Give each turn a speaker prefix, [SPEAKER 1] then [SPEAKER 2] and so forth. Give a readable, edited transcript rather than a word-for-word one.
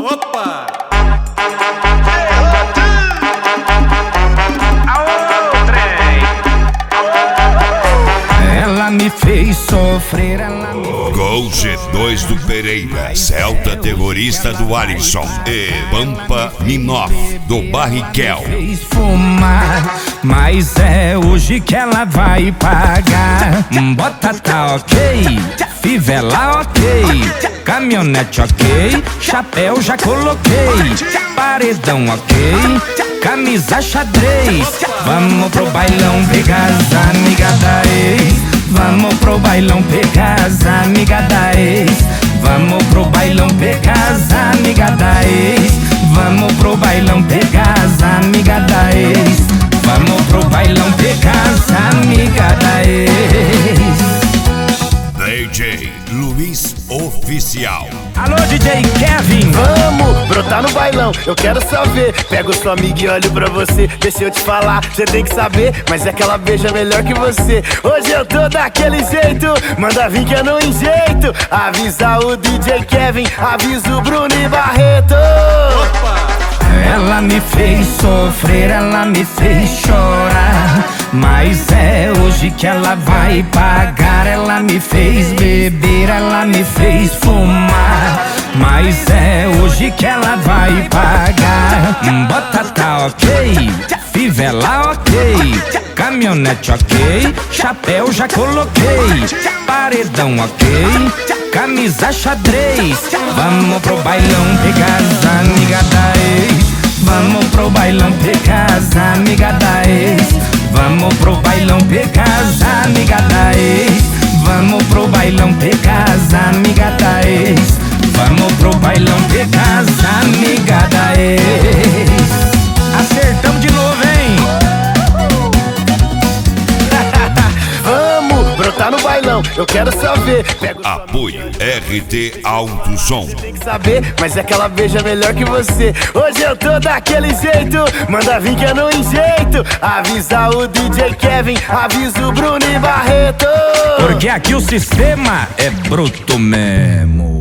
[SPEAKER 1] Opa!
[SPEAKER 2] Ela me fez sofrer, ela me...
[SPEAKER 3] Gol G2 do Pereira, Celta terrorista do Alisson e Pampa Minoff do Barrichello.
[SPEAKER 2] fez fumar, mas é hoje que ela vai pagar. Bota tá ok, fivela ok, caminhonete ok, chapéu já coloquei, paredão ok, camisa xadrez. Vamos pro bailão pegar as amigas da ex. Vamos pro bailão pegar as amigas da ex. Vamos pro bailão pegar as amigas da ex. Vamos pro bailão pegar as amigas da ex. Vamos pro bailão pegar as amigas da ex.
[SPEAKER 3] DJ Luiz Oficial.
[SPEAKER 2] Alô, DJ Kevin.
[SPEAKER 4] Vamos brotar no bailão, eu quero saber. Pego sua amiga e olho pra você. Deixa eu te falar, você tem que saber. Mas é que ela beija melhor que você. Hoje eu tô daquele jeito, manda vir que eu não enjeito. Avisa o DJ Kevin, avisa o Bruno e Barreto.
[SPEAKER 2] Ela me fez sofrer, ela me fez chorar, mas é hoje que ela vai pagar. Ela me fez beber, ela me fez fumar, mas é hoje que ela vai pagar. Bota tá ok, fivela ok, caminhonete ok, chapéu já coloquei, paredão ok, camisa xadrez. Vamos pro bailão pegar as amigas da ex. Vamos pro bailão pegar as amigas da ex. Vamos pro bailão pegar as amigas da ex. Vamos pro bailão pegar as amigas da ex. Vamos pro bailão pegar as amigas da ex. Acertamos de novo, hein?
[SPEAKER 4] Vamos brotar no bailão, eu quero saber. Pego sua
[SPEAKER 3] Apoio RT Alto Som.
[SPEAKER 4] tem que saber, mas é que ela beija melhor que você. Hoje eu tô daquele jeito, manda vir que eu não enjeito. Avisa o DJ Kevin, avisa o Bruno e Barreto.
[SPEAKER 2] Porque aqui o sistema é bruto mesmo.